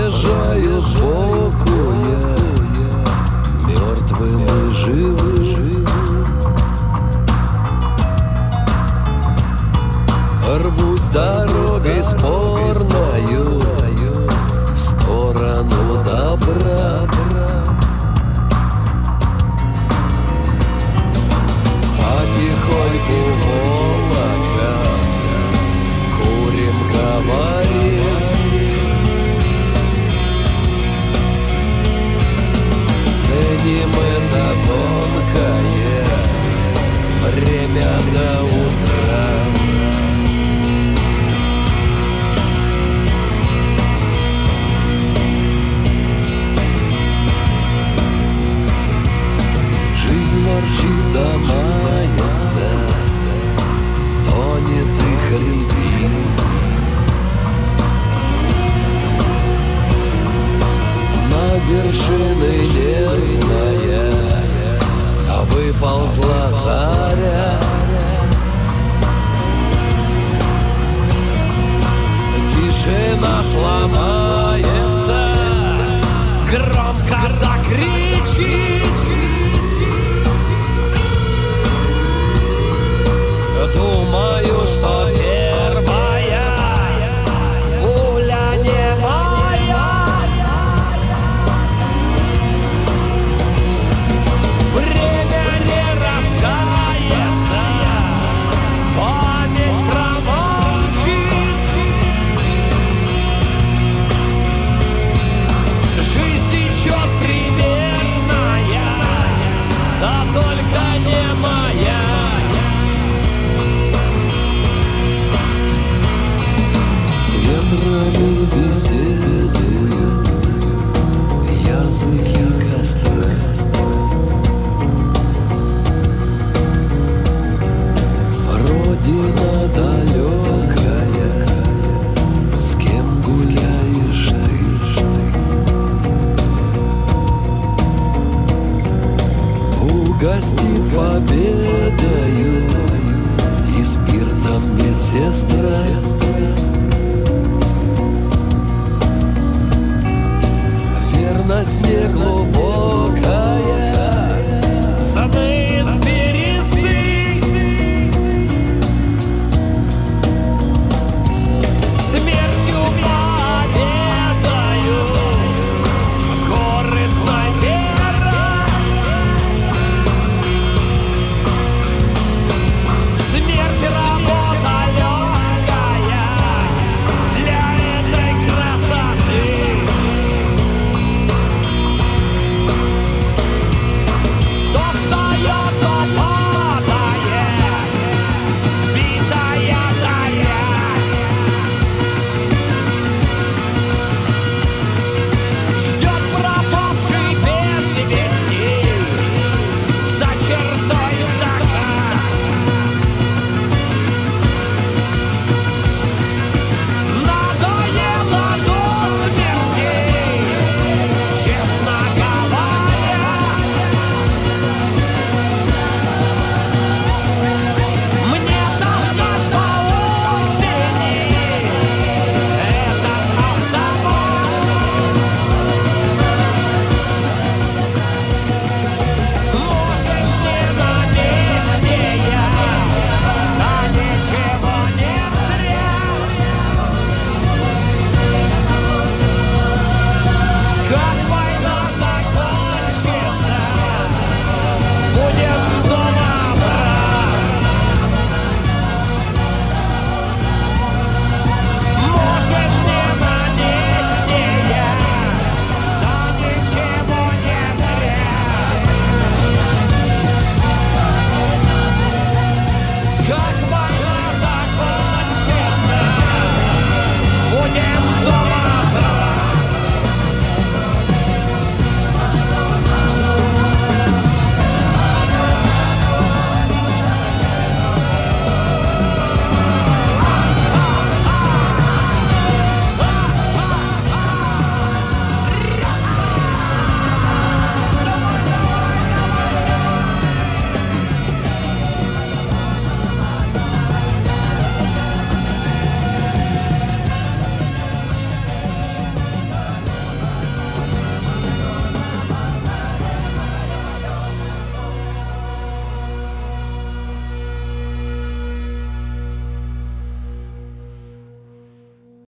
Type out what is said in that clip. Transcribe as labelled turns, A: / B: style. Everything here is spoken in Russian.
A: провожаю сбоку я, мертвым и живым. Рвусь дорогой спорною в сторону добра. Потихоньку волока курим, говорим. Ценим это тонкое время до утра. Ворчит да мается, тонет и хрипит. На вершины нервная выползла заря. Тишина сломается, громко закричит. Думаю, что первая пуля не моя. Время не раскается, память промолчит. Жизнь течет примерная, да только не моя. Ветрами беседуют языки костра. Родина далекая, с кем гуляешь ты? Угостит победою и спиртом медсестра. Верность не глубокая.